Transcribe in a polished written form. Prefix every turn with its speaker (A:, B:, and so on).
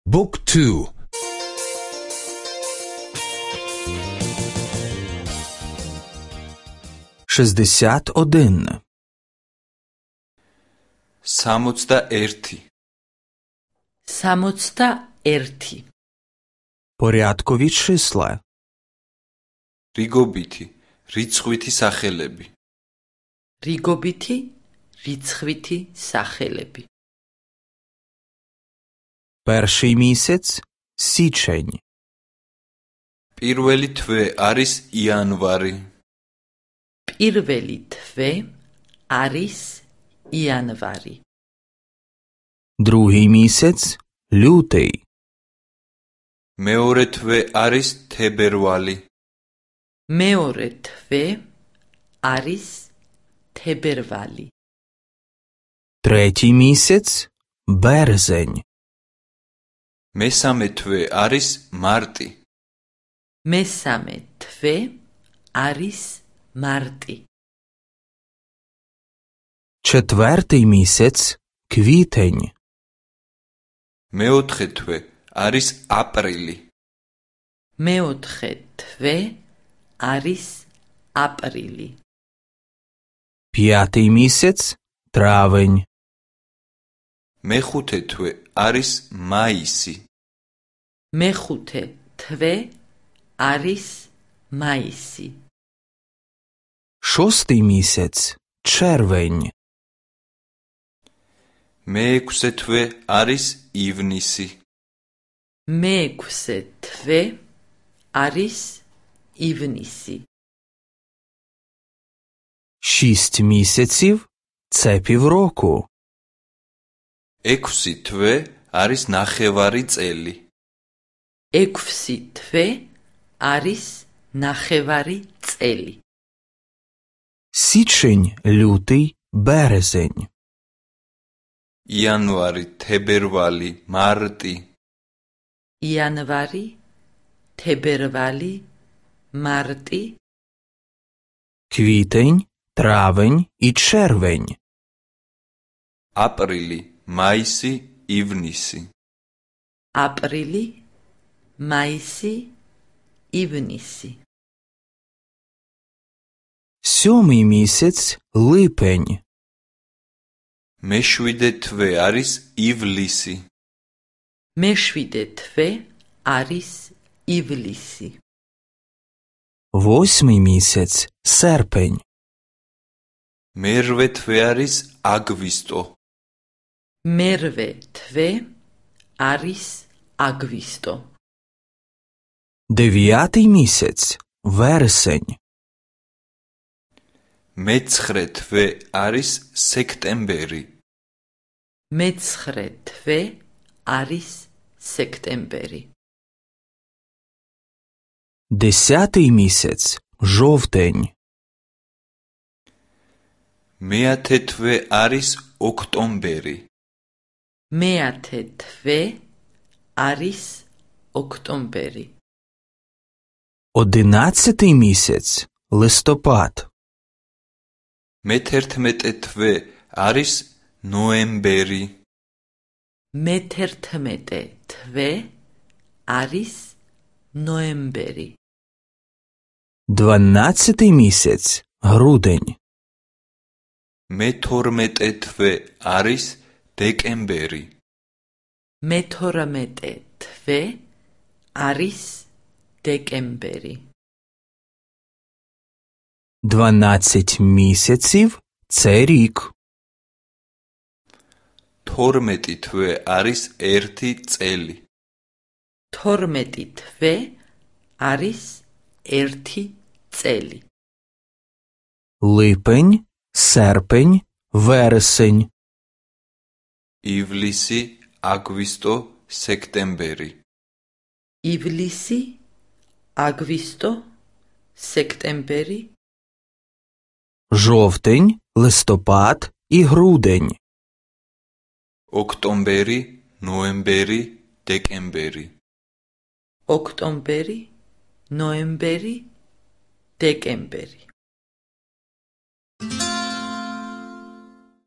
A: Book 2.
B: 61.
C: 61.
D: 61.
B: Порядкові числа.
C: რიგობითი, რიცხვითი სახელები.
D: რიგობითი, რიცხვითი სახელები.
B: Перший місяць – січень.
C: პირველი თვე არის იანვარი.
D: პირველი თვე არის იანვარი.
B: Другий місяць – лютий.
C: მეორე თვე არის თებერვალი.
D: მეორე თვე არის თებერვალი.
B: Третій місяць – березень.
C: მესამე თვე არის მარტი.
D: მესამე თვე არის მარტი.
B: Четвертий місяць – квітень.
C: მეოთხე თვე არის აპრილი.
D: მეოთხე თვე არის აპრილი.
B: П'ятий місяць – травень.
C: მეხუთე თვე არის მაისი.
D: მეხუთე თვე არის მაისი.
B: Шостий місяць – червень.
C: მეექვსე თვე არის ივნისი.
D: მეექვსე თვე არის ივნისი.
B: 6 місяців – це півроку.
C: ექვსი თვე არის ნახევარი წელი.
D: ექვსი თვე არის ნახევარი წელი.
B: Січень, лютий, березень.
C: იანვარი, თებერვალი, მარტი.
D: იანვარი, თებერვალი, მარტი.
B: Квітень, травень і червень.
C: აპრილი, მაისი, ივნისი.
D: აპრილი, მაისი, ივნისი.
B: Сьомий місяць – липень.
C: მეშვიდე თვე არის ივლისი.
D: მეშვიდე თვე არის ივლისი.
B: Восьмий місяць – серпень.
C: მერვე თვე არის აგვისტო.
D: მერვე თვე არის აგვისტო.
B: Дев'ятий місяць – вересень.
C: მეცხრე თვე არის სექტემბერი.
D: მეცხრე თვე არის სექტემბერი.
B: Десятий місяць – жовтень.
C: მეათე თვე არის ოქტომბერი.
D: მეათე თვე არის ოქტომბერი.
B: Одинадцятий місяць – листопад.
C: მეთერთმეტე თვე არის ნოემბერი.
D: მეთერთმეტე თვე არის ნოემბერი.
B: Дванадцятий місяць – грудень.
C: მეთორმეტე თვე არის დეკემბერი.
D: მეთორმეტე თვე არის დეკემბერი.
B: 12 місяців – це рік.
C: 12 თვე არის ერთი წელი.
D: 12 თვე არის ერთი წელი.
B: Липень, серпень, вересень.
C: ივლისი, აგვისტო, სექტემბერი.
D: ივლისი, აგვისტო, სექტემბერი.
B: Жовтень, листопад і грудень.
C: ოქტომბერი, ნოემბერი, დეკემბერი.
D: ოქტომბერი, ნოემბერი, დეკემბერი.